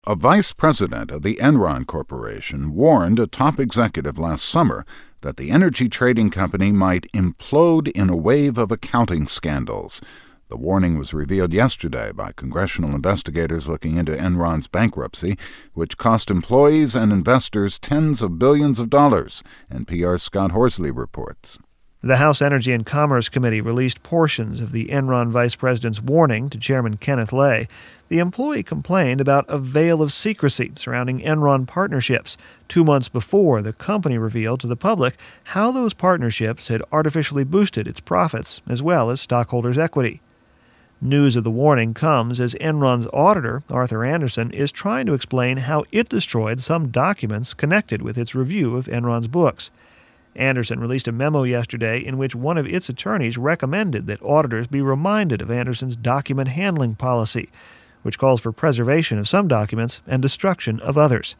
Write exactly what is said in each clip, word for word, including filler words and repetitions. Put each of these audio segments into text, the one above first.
A vice president of the Enron Corporation warned a top executive last summer that the energy trading company might implode in a wave of accounting scandals. The warning was revealed yesterday by congressional investigators looking into Enron's bankruptcy, which cost employees and investors tens of billions of dollars, N P R's Scott Horsley reports. The House Energy and Commerce Committee released portions of the Enron vice president's warning to Chairman Kenneth Lay. The employee complained about a veil of secrecy surrounding Enron partnerships two months before the company revealed to the public how those partnerships had artificially boosted its profits as well as stockholders' equity. News of the warning comes as Enron's auditor, Arthur Andersen, is trying to explain how it destroyed some documents connected with its review of Enron's books. Andersen released a memo yesterday in which one of its attorneys recommended that auditors be reminded of Andersen's document handling policy, which calls for preservation of some documents and destruction of others.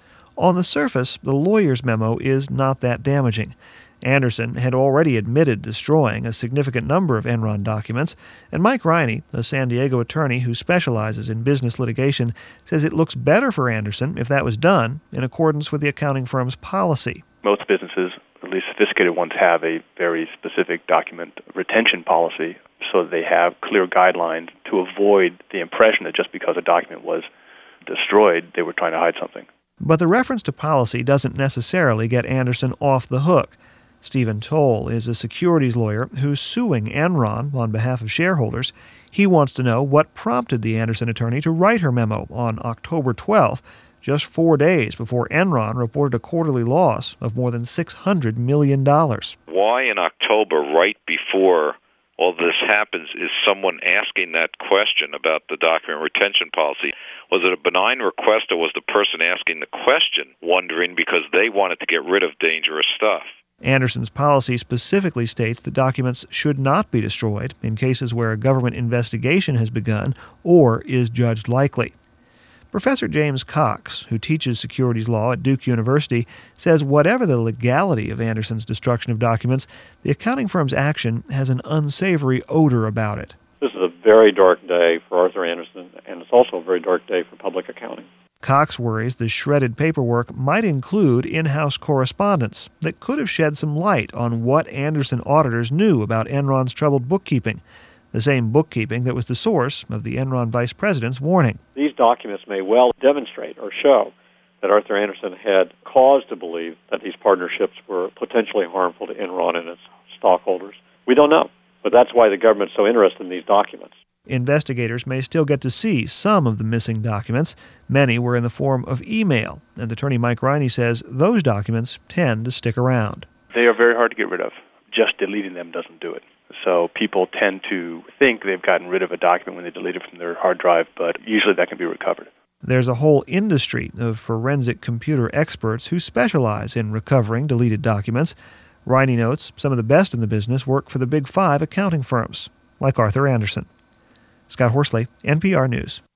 On the surface, the lawyer's memo is not that damaging. Andersen had already admitted destroying a significant number of Enron documents, and Mike Riney, a San Diego attorney who specializes in business litigation, says it looks better for Andersen if that was done in accordance with the accounting firm's policy. Most businesses, at least sophisticated ones, have a very specific document retention policy so that they have clear guidelines to avoid the impression that just because a document was destroyed, they were trying to hide something. But the reference to policy doesn't necessarily get Andersen off the hook. Stephen Toll is a securities lawyer who's suing Enron on behalf of shareholders. He wants to know what prompted the Andersen attorney to write her memo on October twelfth, just four days before Enron reported a quarterly loss of more than six hundred million dollars. Why in October, right before all this happens, is someone asking that question about the document retention policy? Was it a benign request, or was the person asking the question wondering because they wanted to get rid of dangerous stuff? Andersen's policy specifically states that documents should not be destroyed in cases where a government investigation has begun or is judged likely. Professor James Cox, who teaches securities law at Duke University, says whatever the legality of Andersen's destruction of documents, the accounting firm's action has an unsavory odor about it. This is a very dark day for Arthur Andersen, and it's also a very dark day for public accounting. Cox worries the shredded paperwork might include in-house correspondence that could have shed some light on what Andersen auditors knew about Enron's troubled bookkeeping, the same bookkeeping that was the source of the Enron vice president's warning. These documents may well demonstrate or show that Arthur Andersen had cause to believe that these partnerships were potentially harmful to Enron and its stockholders. We don't know, but that's why the government's so interested in these documents. Investigators may still get to see some of the missing documents. Many were in the form of email, and attorney Mike Riney says those documents tend to stick around. They are very hard to get rid of. Just deleting them doesn't do it. So people tend to think they've gotten rid of a document when they delete it from their hard drive, but usually that can be recovered. There's a whole industry of forensic computer experts who specialize in recovering deleted documents. Riney notes some of the best in the business work for the Big Five accounting firms, like Arthur Andersen. Scott Horsley, N P R News.